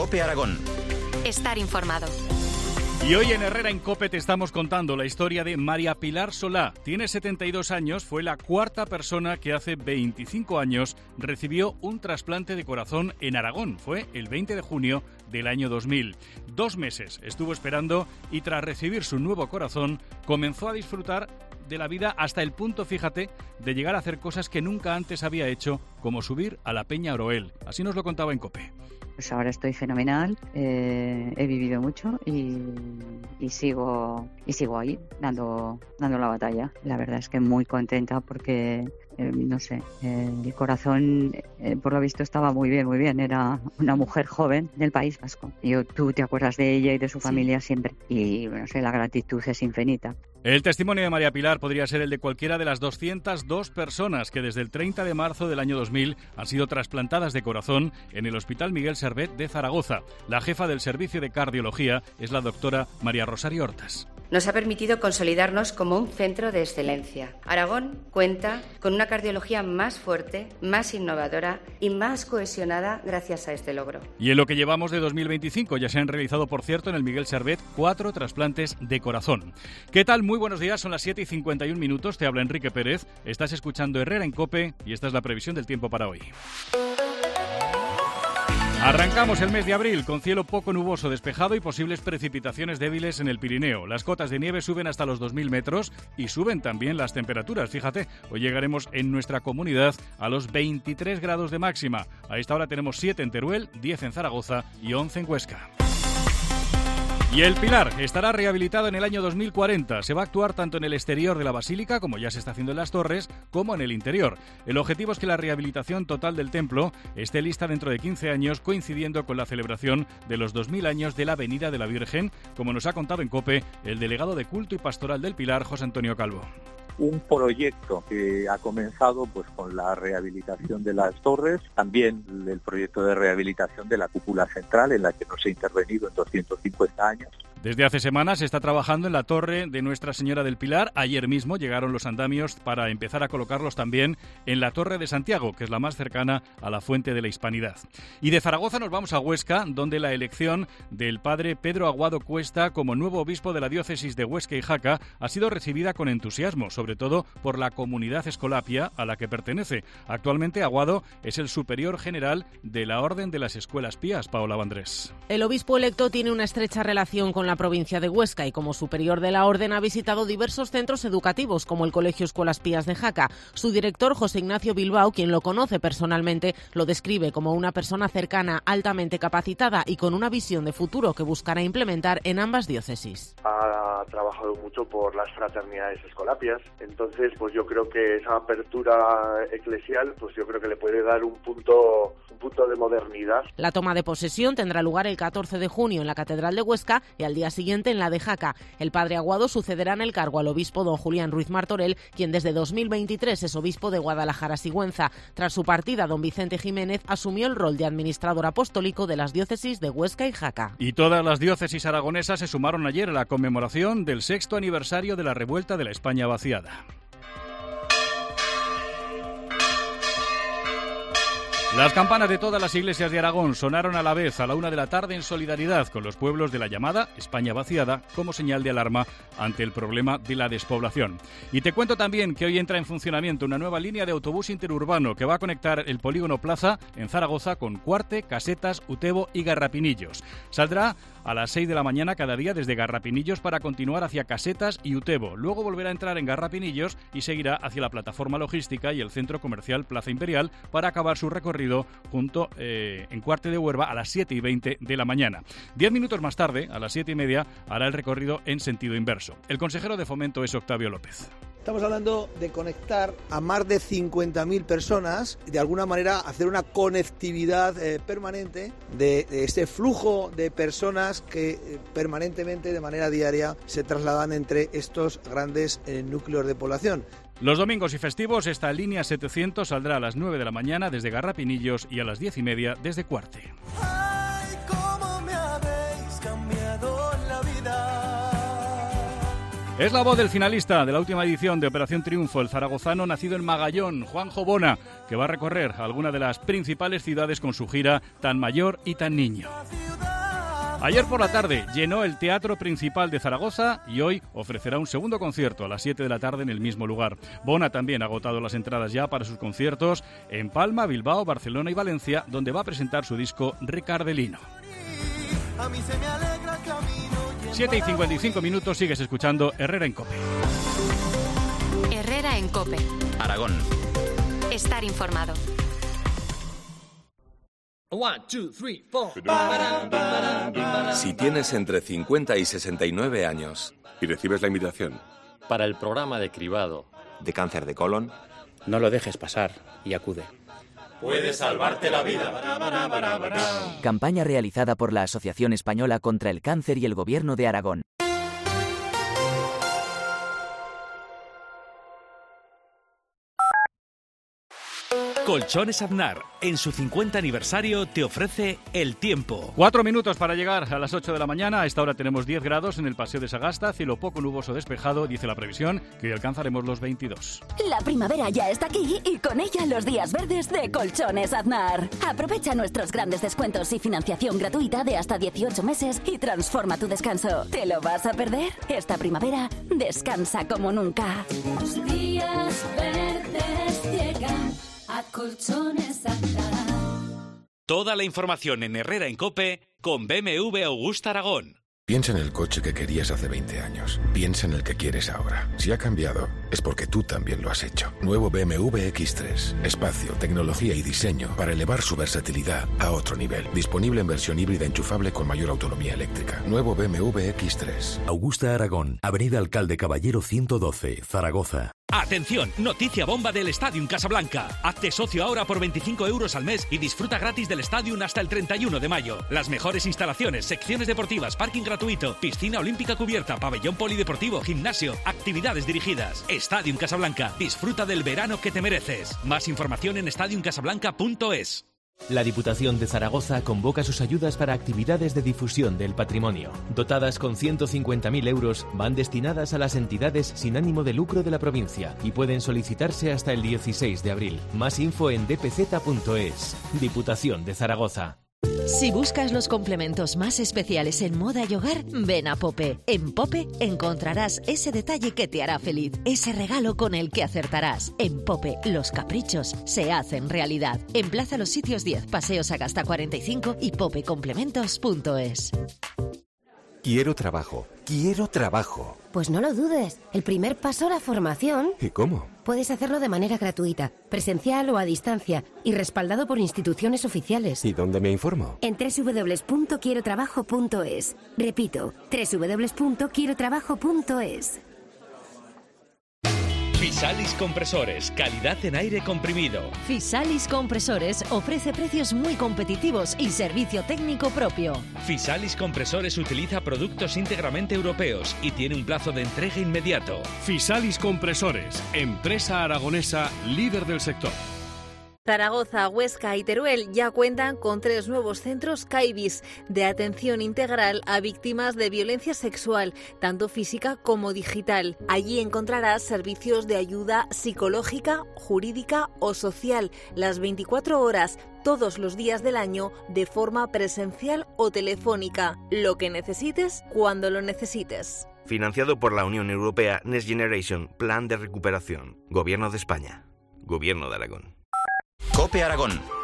COPE Aragón. Estar informado. Y hoy en Herrera en COPE te estamos contando la historia de María Pilar Solá. Tiene 72 años, fue la cuarta persona que hace 25 años recibió un trasplante de corazón en Aragón. Fue el 20 de junio del año 2000. 2 meses estuvo esperando y tras recibir su nuevo corazón comenzó a disfrutar de la vida hasta el punto, fíjate, de llegar a hacer cosas que nunca antes había hecho, como subir a la Peña Oroel. Así nos lo contaba en COPE. Pues ahora estoy fenomenal, he vivido mucho y sigo ahí dando la batalla. La verdad es que muy contenta porque, no sé, el corazón por lo visto estaba muy bien, era una mujer joven del País Vasco. Tú te acuerdas de ella y de su familia siempre y, no sé, la gratitud es infinita. El testimonio de María Pilar podría ser el de cualquiera de las 202 personas que desde el 30 de marzo del año 2000 han sido trasplantadas de corazón en el Hospital Miguel Servet de Zaragoza. La jefa del servicio de cardiología es la doctora María Rosario Hortas. Nos ha permitido consolidarnos como un centro de excelencia. Aragón cuenta con una cardiología más fuerte, más innovadora y más cohesionada gracias a este logro. Y en lo que llevamos de 2025 ya se han realizado, por cierto, en el Miguel Servet 4 trasplantes de corazón. ¿Qué tal? Muy buenos días, son las 7:51. Te habla Enrique Pérez, estás escuchando Herrera en COPE y esta es la previsión del tiempo para hoy. Arrancamos el mes de abril con cielo poco nuboso, despejado y posibles precipitaciones débiles en el Pirineo. Las cotas de nieve suben hasta los 2.000 metros y suben también las temperaturas. Fíjate, hoy llegaremos en nuestra comunidad a los 23 grados de máxima. A esta hora tenemos 7 en Teruel, 10 en Zaragoza y 11 en Huesca. Y el Pilar estará rehabilitado en el año 2040. Se va a actuar tanto en el exterior de la Basílica, como ya se está haciendo en las torres, como en el interior. El objetivo es que la rehabilitación total del templo esté lista dentro de 15 años, coincidiendo con la celebración de los 2000 años de la Venida de la Virgen, como nos ha contado en COPE el delegado de Culto y Pastoral del Pilar, José Antonio Calvo. Un proyecto que ha comenzado pues con la rehabilitación de las torres, también el proyecto de rehabilitación de la cúpula central en la que no se ha intervenido en 250 años. Desde hace semanas se está trabajando en la torre de Nuestra Señora del Pilar. Ayer mismo llegaron los andamios para empezar a colocarlos también en la Torre de Santiago, que es la más cercana a la Fuente de la Hispanidad. Y de Zaragoza nos vamos a Huesca, donde la elección del padre Pedro Aguado Cuesta como nuevo obispo de la diócesis de Huesca y Jaca ha sido recibida con entusiasmo, sobre todo por la comunidad escolapia a la que pertenece. Actualmente Aguado es el superior general de la Orden de las Escuelas Pías, Paola Vandrés. El obispo electo tiene una estrecha relación con la provincia de Huesca y como superior de la orden ha visitado diversos centros educativos como el Colegio Escuelas Pías de Jaca. Su director, José Ignacio Bilbao, quien lo conoce personalmente, lo describe como una persona cercana, altamente capacitada y con una visión de futuro que buscará implementar en ambas diócesis. Ha trabajado mucho por las fraternidades escolapias, entonces pues yo creo que esa apertura eclesial pues yo creo que le puede dar un punto de modernidad. La toma de posesión tendrá lugar el 14 de junio en la Catedral de Huesca y al día siguiente en la de Jaca. El padre Aguado sucederá en el cargo al obispo don Julián Ruiz Martorell, quien desde 2023 es obispo de Guadalajara-Sigüenza. Tras su partida, don Vicente Jiménez asumió el rol de administrador apostólico de las diócesis de Huesca y Jaca. Y todas las diócesis aragonesas se sumaron ayer a la conmemoración del 6º aniversario de la revuelta de la España vaciada. Las campanas de todas las iglesias de Aragón sonaron a la vez a la 1 de la tarde en solidaridad con los pueblos de la llamada España vaciada como señal de alarma ante el problema de la despoblación. Y te cuento también que hoy entra en funcionamiento una nueva línea de autobús interurbano que va a conectar el Polígono Plaza en Zaragoza con Cuarte, Casetas, Utebo y Garrapinillos. Saldrá a las 6 de la mañana cada día desde Garrapinillos para continuar hacia Casetas y Utebo. Luego volverá a entrar en Garrapinillos y seguirá hacia la plataforma logística y el centro comercial Plaza Imperial para acabar su recorrido junto en Cuarte de Huerva a las 7:20 de la mañana. 10 minutos más tarde, a las 7:30, hará el recorrido en sentido inverso. El consejero de Fomento es Octavio López. Estamos hablando de conectar a más de 50.000 personas y de alguna manera hacer una conectividad permanente de este flujo de personas que permanentemente, de manera diaria, se trasladan entre estos grandes núcleos de población. Los domingos y festivos esta línea 700 saldrá a las 9 de la mañana desde Garrapinillos y a las 10:30 desde Cuarte. Ay, cómo me habéis cambiado la vida. Es la voz del finalista de la última edición de Operación Triunfo, el zaragozano nacido en Magallón, Juanjo Bona, que va a recorrer alguna de las principales ciudades con su gira Tan Mayor y Tan Niño. Ayer por la tarde llenó el Teatro Principal de Zaragoza y hoy ofrecerá un segundo concierto a las 7 de la tarde en el mismo lugar. Bona también ha agotado las entradas ya para sus conciertos en Palma, Bilbao, Barcelona y Valencia, donde va a presentar su disco Ricardelino. 7:55, sigues escuchando Herrera en COPE. Herrera en COPE. Aragón. Estar informado. 1, 2, 3, 4. Si tienes entre 50 y 69 años y recibes la invitación Para el programa de cribado de cáncer de colon, No lo dejes pasar y acude. puede salvarte la vida. Campaña realizada por la Asociación Española contra el Cáncer y el Gobierno de Aragón. Colchones Aznar, en su 50 aniversario, te ofrece el tiempo. 4 minutos para llegar a las 8 de la mañana. A esta hora tenemos 10 grados en el Paseo de Sagasta, cielo poco nuboso despejado, dice la previsión, que hoy alcanzaremos los 22. La primavera ya está aquí y con ella los días verdes de Colchones Aznar. Aprovecha nuestros grandes descuentos y financiación gratuita de hasta 18 meses y transforma tu descanso. ¿Te lo vas a perder? Esta primavera, descansa como nunca. Los días verdes llegan a Colchones Aznar. Toda la información en Herrera en COPE con BMW Augusta Aragón. Piensa en el coche que querías hace 20 años. Piensa en el que quieres ahora. Si ha cambiado, es porque tú también lo has hecho. Nuevo BMW X3. Espacio, tecnología y diseño para elevar su versatilidad a otro nivel. Disponible en versión híbrida enchufable con mayor autonomía eléctrica. Nuevo BMW X3. Augusta Aragón, Avenida Alcalde Caballero 112, Zaragoza. Atención, noticia bomba del Stadium Casablanca. Hazte socio ahora por 25 euros al mes y disfruta gratis del Stadium hasta el 31 de mayo. Las mejores instalaciones, secciones deportivas, parking gratuito, piscina olímpica cubierta, pabellón polideportivo, gimnasio, actividades dirigidas. Stadium Casablanca, disfruta del verano que te mereces. Más información en stadiumcasablanca.es. La Diputación de Zaragoza convoca sus ayudas para actividades de difusión del patrimonio. Dotadas con 150.000 euros, van destinadas a las entidades sin ánimo de lucro de la provincia y pueden solicitarse hasta el 16 de abril. Más info en dpz.es. Diputación de Zaragoza. Si buscas los complementos más especiales en moda y hogar, ven a Pope. En Pope encontrarás ese detalle que te hará feliz, ese regalo con el que acertarás. En Pope, los caprichos se hacen realidad. En Plaza Los Sitios 10, Paseo Sagasta 45 y popecomplementos.es. Quiero trabajo. Quiero trabajo. Pues no lo dudes. El primer paso, la formación. ¿Y cómo? Puedes hacerlo de manera gratuita, presencial o a distancia y respaldado por instituciones oficiales. ¿Y dónde me informo? En www.quierotrabajo.es. Repito, www.quierotrabajo.es. Fisalis Compresores, calidad en aire comprimido. Fisalis Compresores ofrece precios muy competitivos y servicio técnico propio. Fisalis Compresores utiliza productos íntegramente europeos y tiene un plazo de entrega inmediato. Fisalis Compresores, empresa aragonesa líder del sector. Zaragoza, Huesca y Teruel ya cuentan con 3 nuevos centros CAIBIS de atención integral a víctimas de violencia sexual, tanto física como digital. Allí encontrarás servicios de ayuda psicológica, jurídica o social, las 24 horas, todos los días del año, de forma presencial o telefónica. Lo que necesites, cuando lo necesites. Financiado por la Unión Europea Next Generation, Plan de Recuperación. Gobierno de España. Gobierno de Aragón. COPE Aragón.